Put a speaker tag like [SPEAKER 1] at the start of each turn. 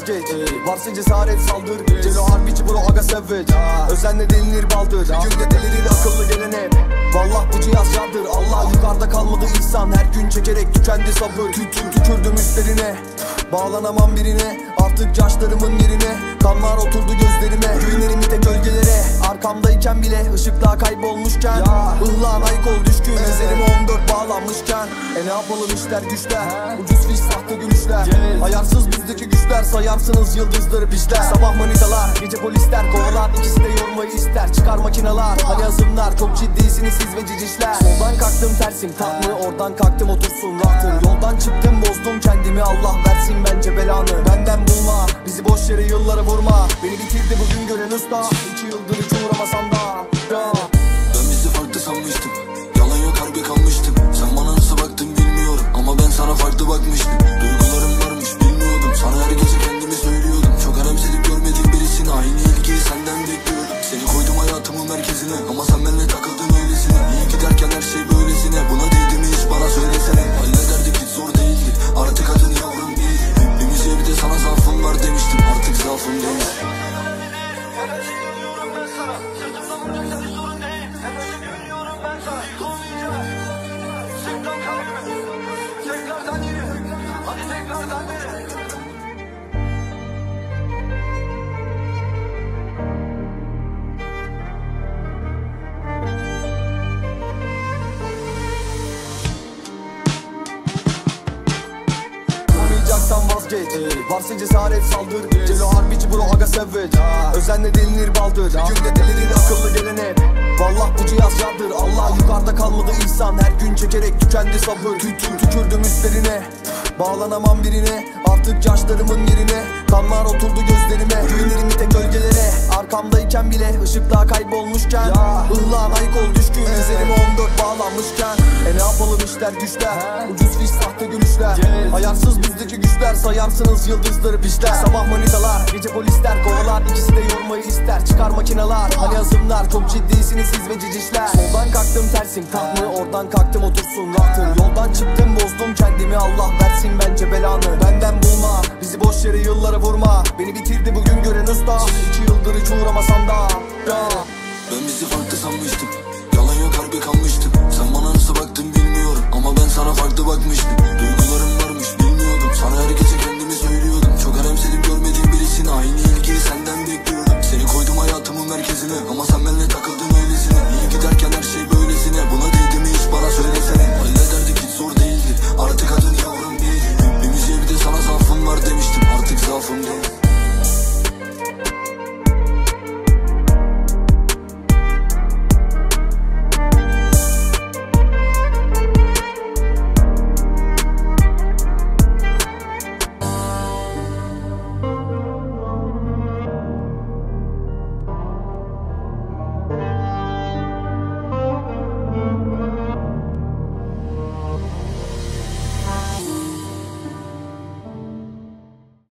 [SPEAKER 1] vazgeç. Varsa cesaret saldır. Celo harbici bro aga savage. Özenle delinir baldır. Bir günde delirir akıllı gelen hep. Vallah bu cihaz yardır. Allah yukarıda kalmadı insan. Her gün çekerek tükendi sabır. Tükürdüm üstlerine. Bağlanamam birine. Artık yaşlarımın yerine. Kanlar oturdu gözlerime. Günerim ite gölgelere. Arkamdayken bile ışıklar kaybolmuşken. Ihlan ayık ol düşkün. Üzerim 14 bağlanmışken. Ne yapalım işler güçler. Ucuz fiş sahte gülüşler. Ayarsız bizdeki güçler. Sayarsınız yıldızları pişler. Sabah manitalar gece polisler kovalar. İkisi de yormayı ister. Çıkar makineler hani azımlar. Çok ciddisiniz siz ve cicişler. Soldan kalktım tersim tat mı oradan kalktım otursun rahatım. Yoldan çıktım bozdum kendimi Allah versin bence belanı. Benden bulma bizi boş yere yıllara vurma. Beni bitirdi bugün gören usta. 2 yıldır hiç uğramasam da
[SPEAKER 2] Ben bizi farklı sanmıştım. Yalan yok harbi kalmıştım. Sen bana nasıl baktın bilmiyorum. Ama ben sana farklı bakmıştım. Duygularım varmış bilmiyordum. Sana her gece kendimi söylüyordum. Çok önemsedik görmediğim birisine. Aynı ilgiyi senden bekliyorum. Seni koydum hayatımın merkezine. Ama sen benimle takıldın öylesine. İyi giderken her şey böylesine. Buna değdi mi hiç bana söylesene. Hallederdik hiç zor değildi. Artık adın yavrum değil. Bir müziğe bir de sana zaafım var demiştim. Artık zaafım değil.
[SPEAKER 1] Vazgeç. Varsa cesaret saldır. Celo harbici bro aga savage. Özenle delinir baldır. Bir günde delirir akıllı gelen hep. Vallah bu cihaz yardır. Allah yukarıda kalmadı insan. Her gün çekerek tükendi sabır. Tükürdüm üstlerine. Bağlanamam birine. Artık yaşlarımın yerine. Kanlar oturdu gözlerime. Günerim ite gölgelere. Arkamdayken bile ışıklar kaybolmuşken. Ihlan ayık ol düşkün. Üzerim 14 bağlanmışken. Ne yapalım işler güçler. Ucuz fiş sahte gülüşler. Ayarsız bizdeki güçler. Sayarsınız yıldızları pişler. Sabah manitalar gece polisler kovalar. İkisi de yormayı ister. Çıkar makineler hani azımlar. Çok ciddisiniz siz ve cicişler. Soldan kalktım tersim tat mı oradan kalktım otursun rahatım. Yoldan çıktım bozdum kendimi Allah versin bence belanı. Benden bulma bizi boş yere yıllara vurma. Beni